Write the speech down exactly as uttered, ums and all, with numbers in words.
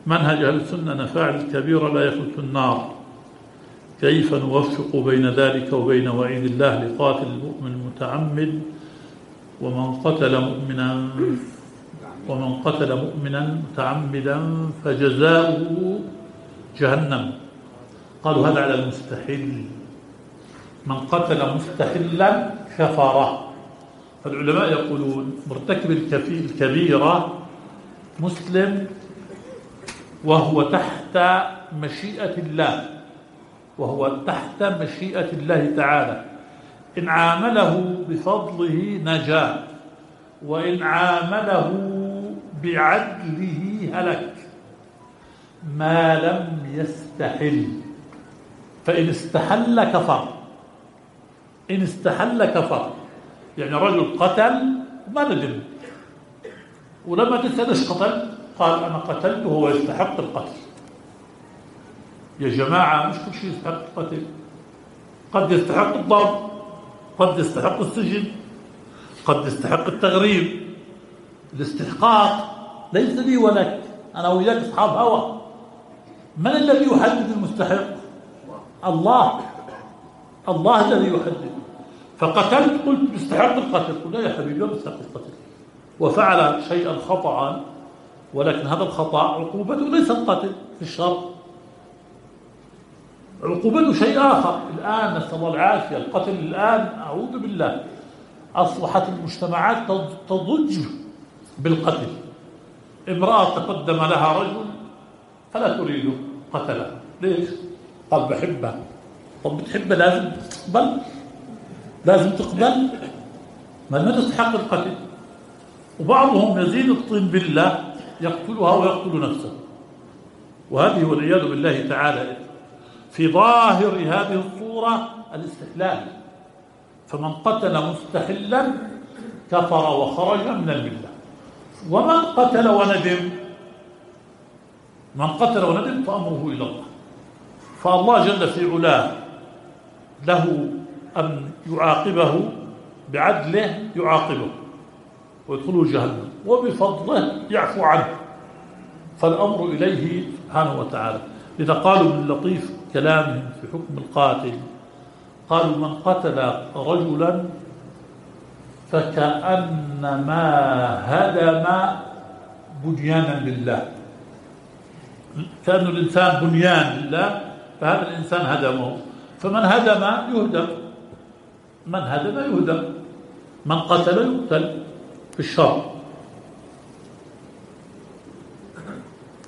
منهج أهل السنة أن فاعل الكبيرة لا يخلد في النار. كيف نوفق بين ذلك وبين وعيد الله لقاتل المؤمن المتعمد ومن قتل مؤمنا ومن قتل مؤمنا متعمدا فجزاؤه جهنم؟ قالوا هذا على المستحل. من قتل مستحلا كفر. فالعلماء يقولون مرتكب الكبيرة مسلم وهو تحت مشيئة الله، وهو تحت مشيئة الله تعالى. إن عامله بفضله نجا، وإن عامله بعدله هلك ما لم يستحل. فإن استحل كفر. إن استحل كفر، يعني رجل قتل ما ندم، ولما تسأل ايش قتل قال أنا قتلته وهو يستحق القتل. يا جماعة مش كل شيء يستحق القتل، قد يستحق الضرب، قد يستحق السجن، قد يستحق التغريب. الاستحقاق ليس لي ولك، أنا وياك أصحاب هوى. من الذي يحدد المستحق؟ الله. الله الذي يحدد. فقتلت قلت يستحق القتل، قلت لا يا حبيبي ما يستحق القتل، وفعل شيئا خطأ، ولكن هذا الخطأ عقوبته ليس القتل في الشرع، عقوبته شيء آخر. الآن نسأل الله العافية، القتل الآن أعوذ بالله أصبحت المجتمعات تضج بالقتل. امرأة تقدم لها رجل فلا تريده قتلها. ليش؟ قال بحبها. طب بتحبها لازم تقبل، لازم تقبل، ما ما تستحق القتل. وبعضهم يزيد الطين بالله يقتلها ويقتل نفسه، وهذه والعياذ بالله تعالى في ظاهر هذه الصورة الاستحلال. فمن قتل مستحلا كفر وخرج من الملة. ومن قتل وندم، من قتل وندم فأمره إلى الله. فالله جل في علاه له أن يعاقبه بعدله، يعاقبه ويدخله جهنم، وبفضله يعفو عنه. فالأمر إليه سبحانه وتعالى. إذا قالوا من لطيف كلامهم في حكم القاتل، قالوا من قتل رجلا فكأنما هدم بنيانا لله. كأن الإنسان بنيان لله، فهذا الإنسان هدمه. فمن هدم يهدم، من هدم يهدم، من قتل يقتل في الشرع.